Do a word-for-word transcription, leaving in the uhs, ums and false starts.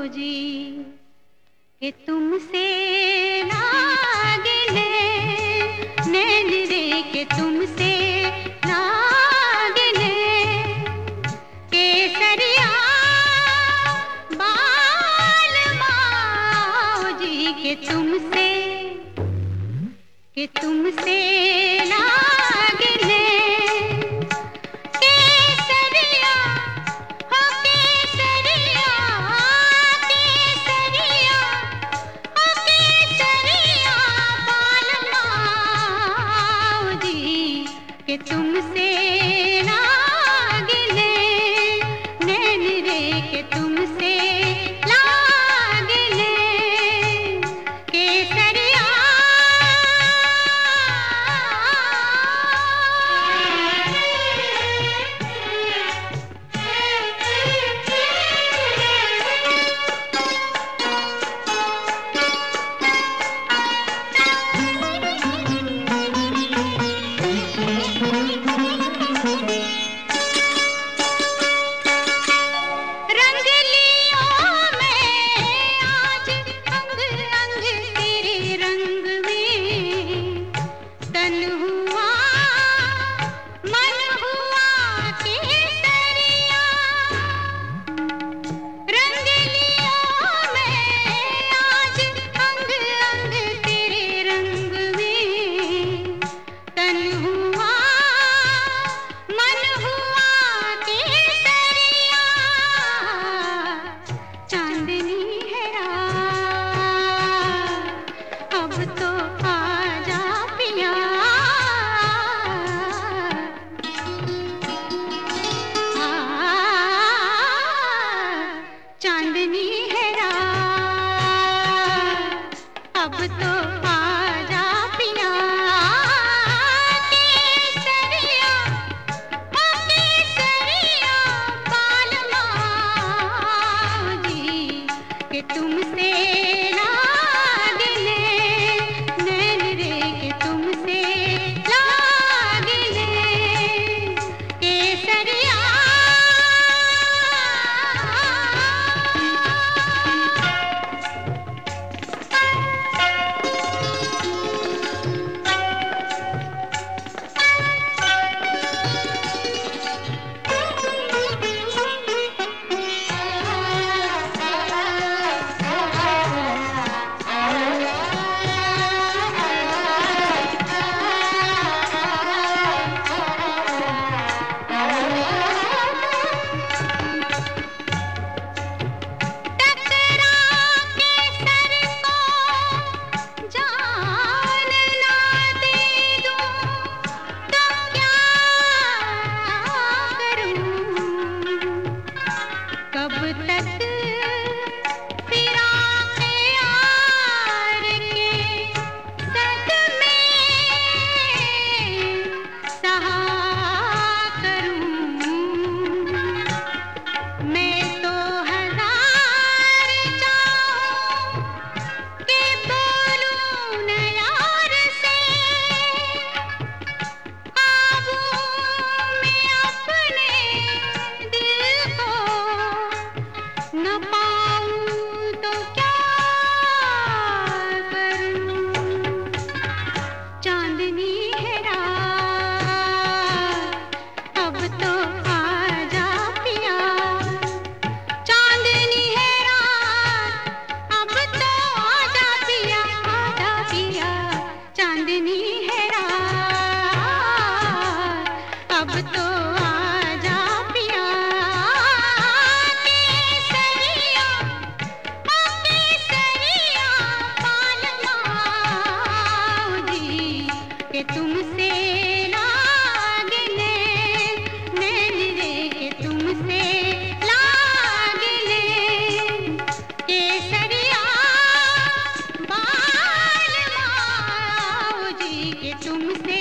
जी कि तुमसे लागिले नैन रे के तुमसे लागिले केसरिया बाल माओ जी के तुमसे कि तुमसे लागिले केसरिया हो केसरिया केसरिया हो केसरिया बाल माओ जी कि तुमसे लागिले नैन रे के तुमसे लागिले केसरिया चांदनी है रात अब तो आजा पिया केसरिया ओ केसरिया बाल माओ जी कि तुमसे लागिले नैन रे कि तुमसे लागिले केसरिया कब तक फिराक़े यार के सदमे सहा करूं मैं तो हजार चाहूं कि बोलूं न यार से काबू में अपने दिल को न पाऊं तो क्या करूं चांदनी है रात अब तो आजा पिया चांदनी है रात अब तो आजा पिया आजा पिया चांदनी है रात अब तो आजा पिया केसरिया ओ केसरिया बाल माओ जी कि तुमसे लागिले नैन रे कि तुमसे लागिले केसरिया बाल माओ जी कि तुमसे